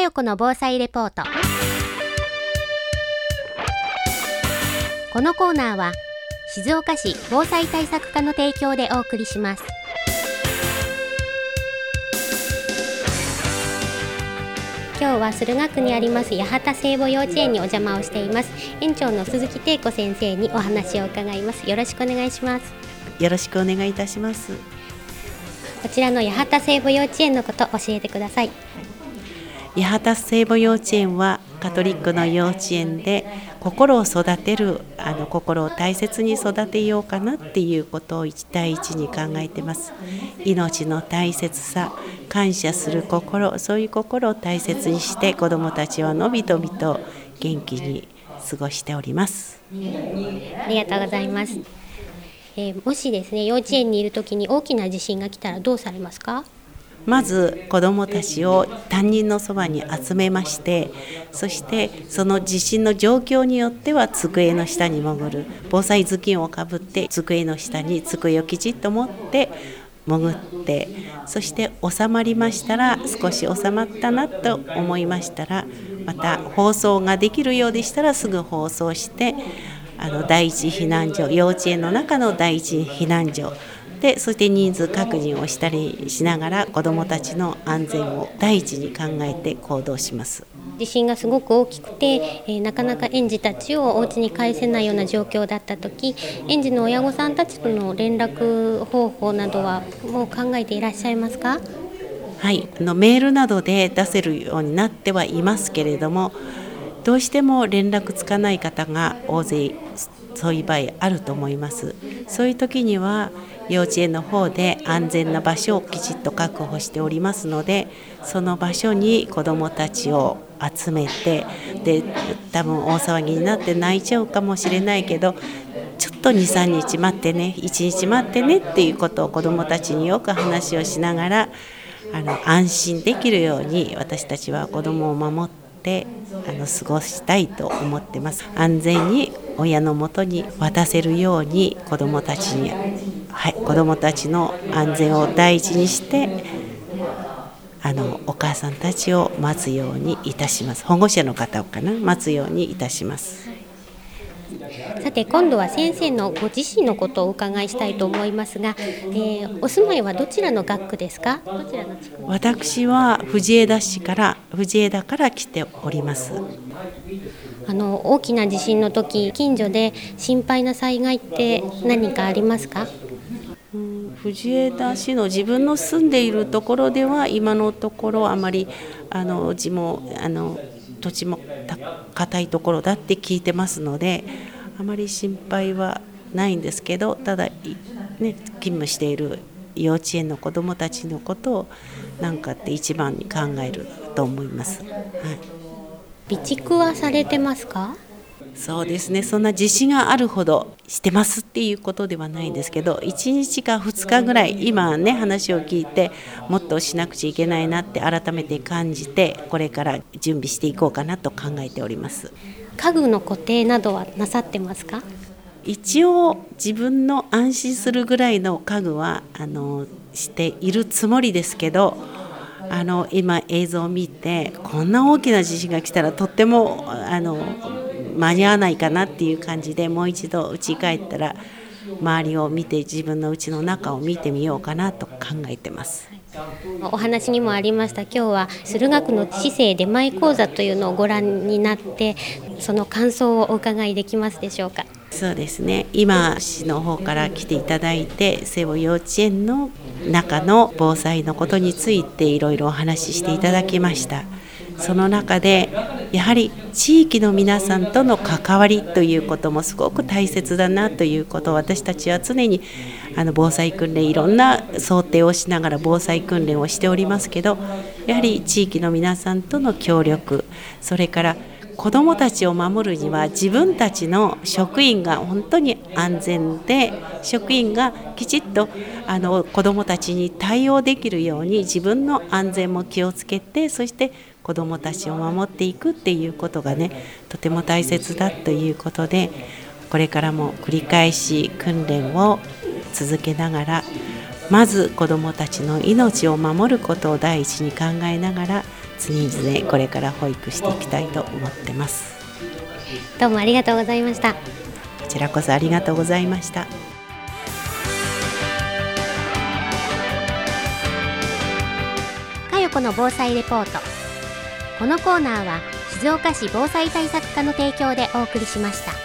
代子の防災レポート。このコーナーは静岡市防災対策課の提供でお送りします。今日は駿河区にあります八幡聖母幼稚園にお邪魔をしています。園長の鈴木貞子先生にお話を伺います。よろしくお願いします。 よろしくお願いいたします。 こちらの八幡聖母幼稚園のこと教えてください。 八幡聖母幼稚園はカトリックの幼稚園で、心を育てる心を大切に育てようかなっていうことを一対一に考えてます。命の大切さ、感謝する心、そういう心を大切にして子どもたちはのびのびと元気に過ごしております。 ありがとうございます。もしですね、幼稚園にいるときに大きな地震が来たらどうされますか？ まず子どもたちを担任のそばに集めまして、そしてその地震の状況によっては机の下に潜る、防災頭巾をかぶって机の下に机をきちっと持って潜って、そして収まりましたら、少し収まったなと思いましたら、また放送ができるようでしたらすぐ放送して、第一避難所、幼稚園の中の第一避難所で、そして人数確認をしたりしながら子どもたちの安全を第一に考えて行動します。 地震がすごく大きくて、なかなか園児たちをお家に帰せないような状況だったとき、園児の親御さんたちとの連絡方法などはもう考えていらっしゃいますか？ はい、メールなどで出せるようになってはいますけれども、どうしても連絡つかない方が大勢そういう場合あると思います。そういう時には幼稚園の方で安全な場所をきちっと確保しておりますので、その場所に子どもたちを集めて、で多分大騒ぎになって泣いちゃうかもしれないけど、ちょっと 2,3 日待ってね、1日待ってねっていうことを子どもたちによく話をしながら、安心できるように私たちは子どもを守って過ごしたいと思ってます。安全に親のもとに渡せるように子どもたちに、子どもたちの安全を第一にしてお母さんたちを待つようにいたします。保護者の方を待つようにいたします。 さて、今度は先生のご自身のことをお伺いしたいと思いますが、お住まいはどちらの学区ですか？どちらの地区？ 私は藤枝から来ております。 大きな地震の時、近所で心配な災害って何かありますか？ 藤枝市の自分の住んでいるところでは今のところあまり地も土地も硬いところだって聞いてますので、あまり心配はないんですけど、ただ、勤務している幼稚園の子どもたちのことを何かって一番に考えると思います。 備蓄はされてますか？ そうですね、そんな自信があるほどしてますっていうことではないんですけど、1日か2日ぐらい今ね話を聞いて、もっとしなくちゃいけないなって改めて感じて、これから準備していこうかなと考えております。 家具の固定などはなさってますか？ 一応自分の安心するぐらいの家具はしているつもりですけど、今映像を見て、こんな大きな地震が来たらとっても間に合わないかなっていう感じで、もう一度家に帰ったら周りを見て、自分の家の中を見てみようかなと考えてます。 お話にもありました、今日は駿河区の市政出前講座というのをご覧になって、その感想をお伺いできますでしょうか？ そうですね、今市の方から来ていただいて、聖母幼稚園の中の防災のことについていろいろお話ししていただきました。その中でやはり地域の皆さんとの関わりということもすごく大切だなということを、私たちは常に防災訓練、いろんな想定をしながら防災訓練をしておりますけど、やはり地域の皆さんとの協力、それから子どもたちを守るには自分たちの職員が本当に安全で、職員がきちっと子どもたちに対応できるように自分の安全も気をつけて、そして子どもたちを守っていくっていうことがね、とても大切だということで、これからも繰り返し訓練を続けながらまず子どもたちの命を守ることを第一に考えながら常々これから保育していきたいと思ってます。 どうもありがとうございました。 こちらこそありがとうございました。 かよこの防災レポート。このコーナーは静岡市防災対策課の提供でお送りしました。